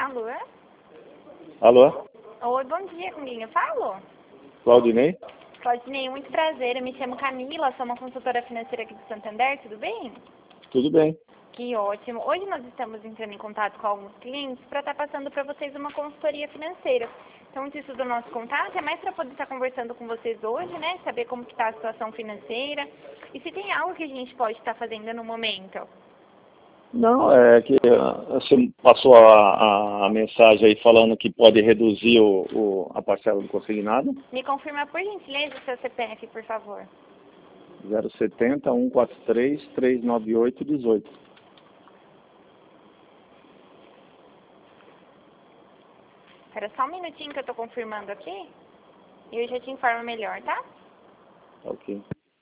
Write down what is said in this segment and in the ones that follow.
Alô? Alô? Oi, bom dia, com quem eu falo? Claudinei? Claudinei, muito prazer, eu me chamo Camila, sou uma consultora financeira aqui do Santander, tudo bem? Tudo bem. Que ótimo. Hoje nós estamos entrando em contato com alguns clientes para estar passando para vocês uma consultoria financeira. Então, isso do nosso contato é mais para poder estar conversando com vocês hoje, né? Saber como que está a situação financeira e se tem algo que a gente pode estar fazendo no momento. Não, é que você passou a mensagem aí falando que pode reduzir a parcela do consignado. Me confirma, por gentileza, o seu CPF, por favor. 070 143 398 18. Espera só um minutinho que eu estou confirmando aqui e eu já te informo melhor, tá? Ok.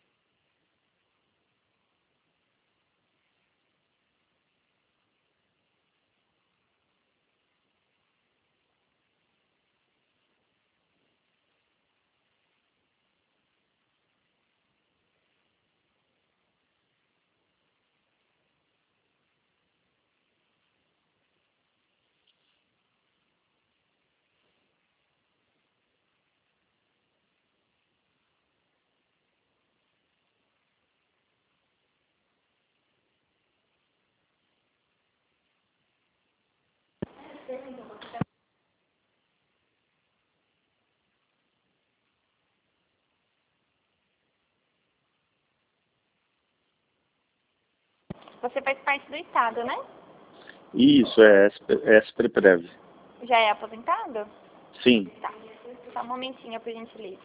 Você faz parte do Estado, né? Isso, é SPREV. Já é aposentado? Sim. Tá. Só um momentinho, por gentileza.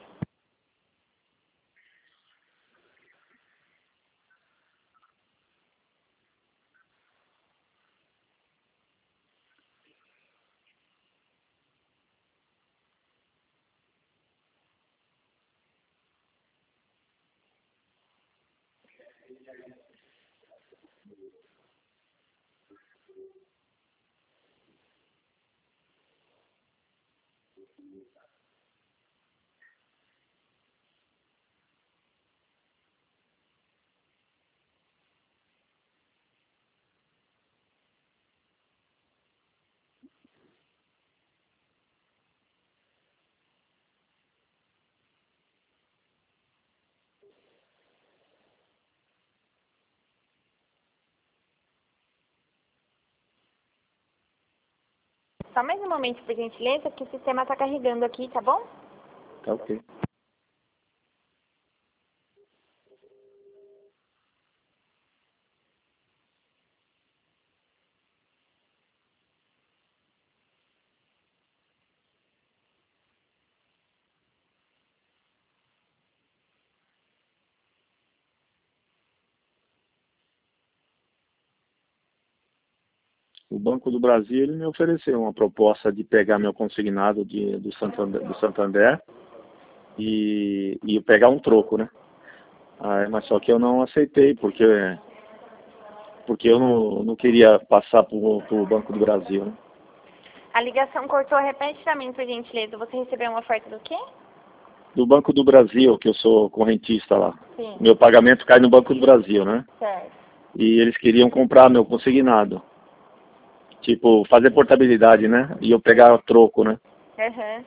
Só mais um momento, por gentileza, que o sistema está carregando aqui, tá bom? Tá ok. O Banco do Brasil ele me ofereceu uma proposta de pegar meu consignado do Santander e pegar um troco, né? Mas só que eu não aceitei, porque eu não queria passar para o Banco do Brasil, né? A ligação cortou, repete pra mim, por gentileza. Você recebeu uma oferta do quê? Do Banco do Brasil, que eu sou correntista lá. Sim. Meu pagamento cai no Banco do Brasil, né? Certo. E eles queriam comprar meu consignado. Tipo, fazer portabilidade, né? E eu pegar o troco, né? Aham.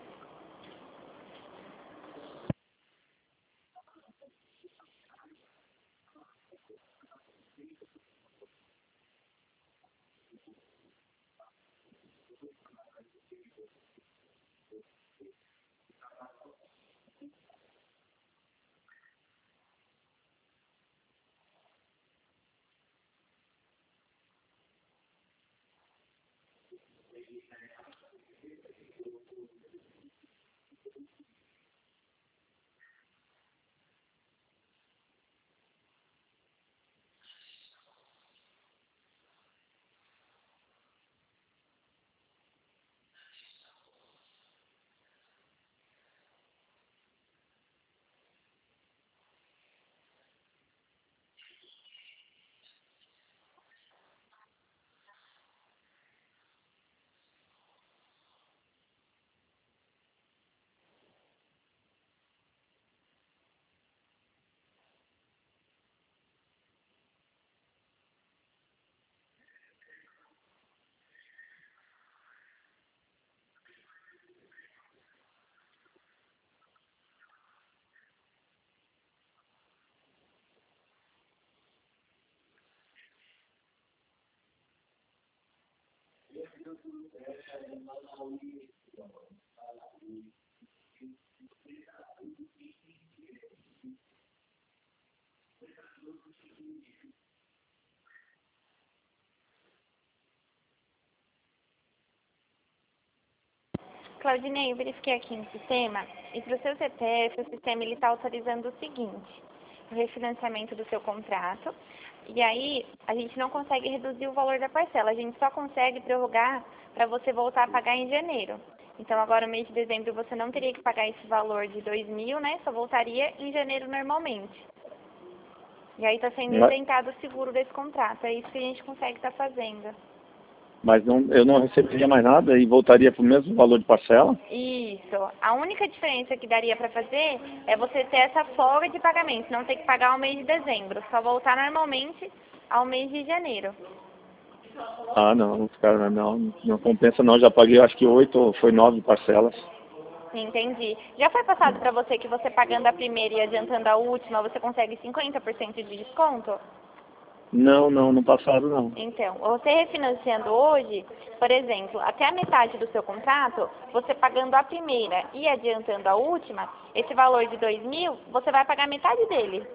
Claudinei, eu verifiquei aqui no sistema e para o seu CPF, o sistema está autorizando o seguinte: o refinanciamento do seu contrato, e aí a gente não consegue reduzir o valor da parcela, a gente só consegue prorrogar para você voltar a pagar em janeiro. Então agora no mês de dezembro você não teria que pagar esse valor de 2.000, né? Só voltaria em janeiro normalmente. E aí está sendo isentado o seguro desse contrato, é isso que a gente consegue estar fazendo. Mas não, eu não receberia mais nada e voltaria para o mesmo valor de parcela? Isso. A única diferença que daria para fazer é você ter essa folga de pagamento, não ter que pagar o mês de dezembro, só voltar normalmente ao mês de janeiro. Ah, não, cara, não compensa não. Já paguei acho que 8 ou foi 9 parcelas. Entendi. Já foi passado para você que você pagando a primeira e adiantando a última, você consegue 50% de desconto? Não passaram não. Então, você refinanciando hoje, por exemplo, até a metade do seu contrato, você pagando a primeira e adiantando a última, esse valor de 2.000, você vai pagar metade dele.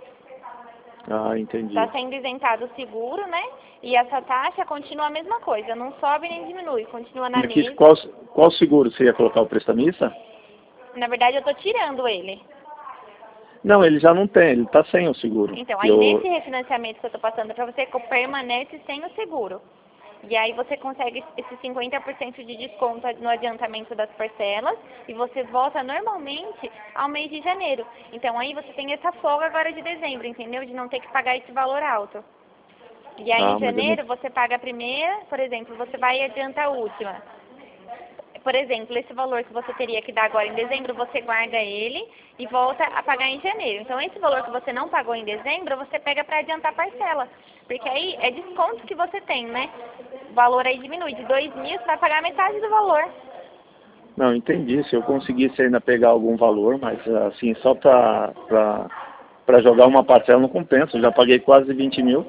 Ah, entendi. Está sendo isentado o seguro, né? E essa taxa continua a mesma coisa, não sobe nem diminui, continua na E aqui, mesma. qual seguro você ia colocar, o prestamista? Na verdade, eu estou tirando ele. Não, ele já não tem, ele está sem o seguro. Então, aí nesse refinanciamento que eu estou passando para você, permanece sem o seguro. E aí você consegue esse 50% de desconto no adiantamento das parcelas e você volta normalmente ao mês de janeiro. Então aí você tem essa folga agora de dezembro, entendeu? De não ter que pagar esse valor alto. E aí em janeiro você paga a primeira, por exemplo, você vai e adianta a última. Por exemplo, esse valor que você teria que dar agora em dezembro, você guarda ele e volta a pagar em janeiro. Então, esse valor que você não pagou em dezembro, você pega para adiantar a parcela. Porque aí é desconto que você tem, né? O valor aí diminui. De 2.000, você vai pagar metade do valor. Não, entendi. Se eu conseguisse ainda pegar algum valor, mas assim, só para jogar uma parcela não compensa. Eu já paguei quase 20.000.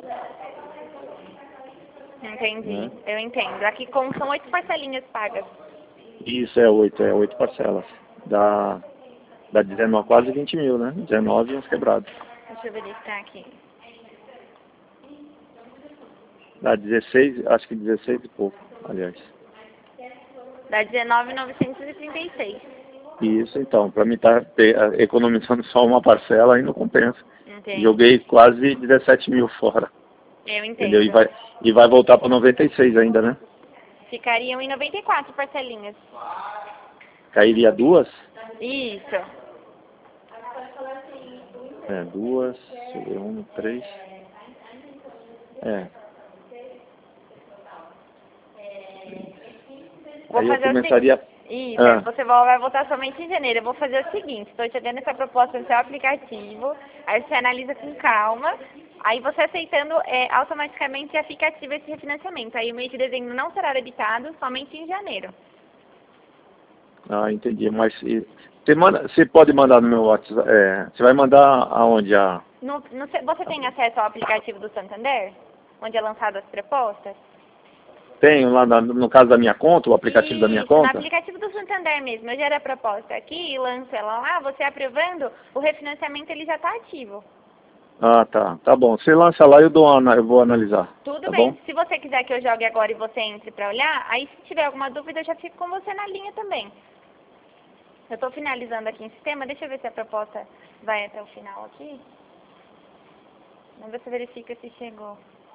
Entendi, eu entendo. Aqui são 8 parcelinhas pagas. Isso, é 8 parcelas. Dá 19, quase 20.000, né? 19 e uns quebrados. Deixa eu verificar aqui. Dá 16, acho que 16 e pouco, aliás. Dá 19.936. Isso, então, para mim estar economizando só uma parcela aí não compensa. Entendi. Joguei quase 17.000 fora. Eu entendo. Entendeu? E vai voltar para 96 ainda, né? Ficariam em 94 parcelinhas. Cairia 2? Isso. 2, 1, 3. Vou aí eu fazer começaria... Isso, você vai voltar somente em janeiro. Eu vou fazer o seguinte, estou te dando essa proposta no seu aplicativo, aí você analisa com calma, aí você aceitando, automaticamente já fica ativo esse refinanciamento. Aí o mês de dezembro não será debitado, somente em janeiro. Ah, entendi. Mas você pode mandar no meu WhatsApp, você vai mandar aonde? Você tem acesso ao aplicativo do Santander, onde é lançado as propostas? Tenho lá no caso da minha conta, o aplicativo da minha conta? No aplicativo do Santander mesmo. Eu gero a proposta aqui e lanço ela lá. Você aprovando, o refinanciamento ele já está ativo. Ah, tá. Tá bom. Você lança lá e eu vou analisar. Tudo tá bem. Bom? Se você quiser que eu jogue agora e você entre para olhar, aí se tiver alguma dúvida eu já fico com você na linha também. Eu estou finalizando aqui em sistema. Deixa eu ver se a proposta vai até o final aqui. Vamos ver se verifica se chegou.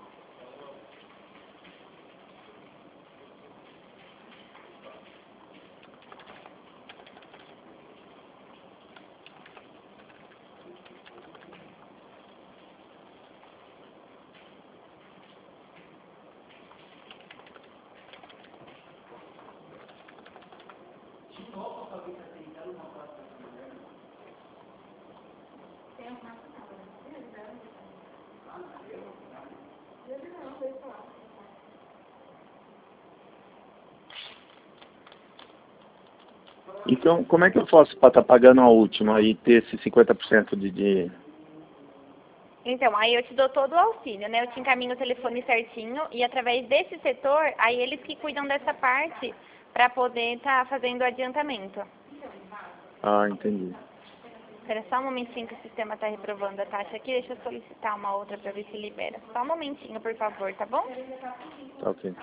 Então, como é que eu faço para estar pagando a última e ter esse 50% de... Então, aí eu te dou todo o auxílio, né? Eu te encaminho o telefone certinho e através desse setor, aí eles que cuidam dessa parte para poder estar fazendo o adiantamento. Ah, entendi. Espera só um momentinho que o sistema está reprovando a taxa aqui. Deixa eu solicitar uma outra para ver se libera. Só um momentinho, por favor, tá bom? Tá ok.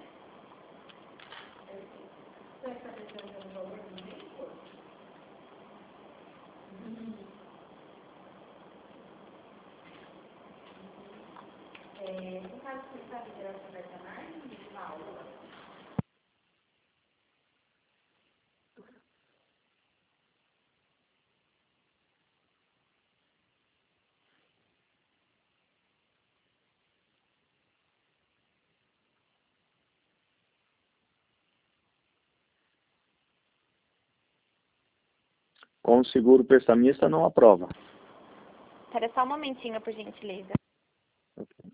Com o seguro prestamista não aprova. Espera só um momentinho, por gentileza. Ok.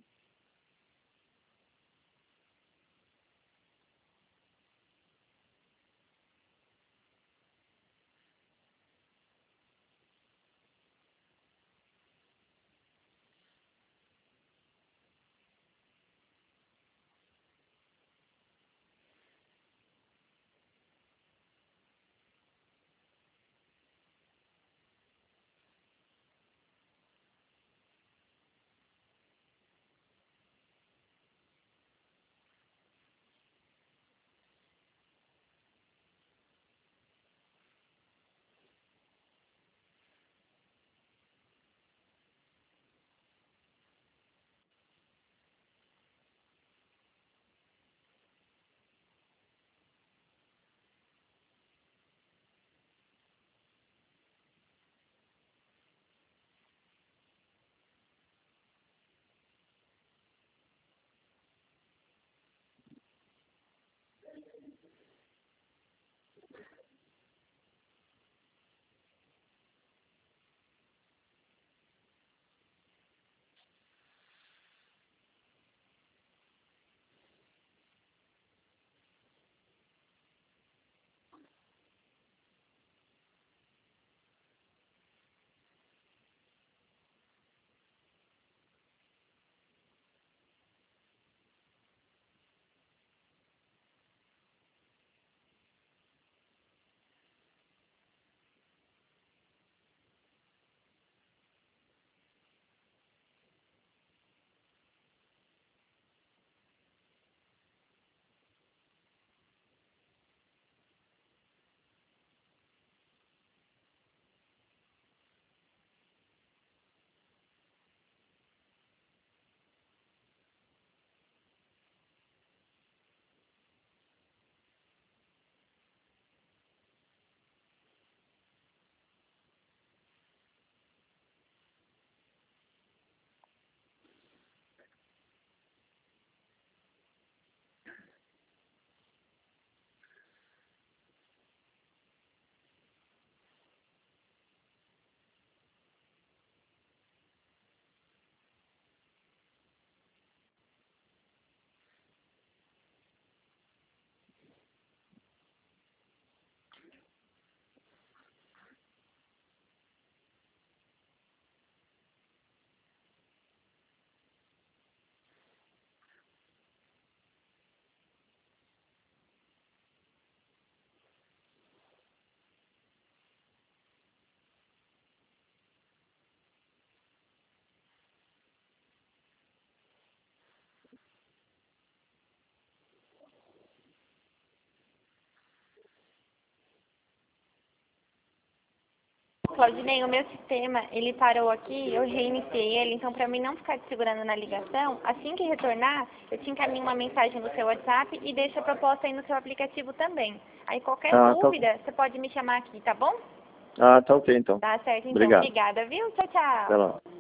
Claudinei, o meu sistema, ele parou aqui, eu reiniciei ele, então para mim não ficar te segurando na ligação, assim que retornar, eu te encaminho uma mensagem no seu WhatsApp e deixo a proposta aí no seu aplicativo também. Aí qualquer dúvida, você pode me chamar aqui, tá bom? Ah, tá ok então. Tá certo, então. Obrigado. Obrigada, viu? Tchau, Até tchau. lá.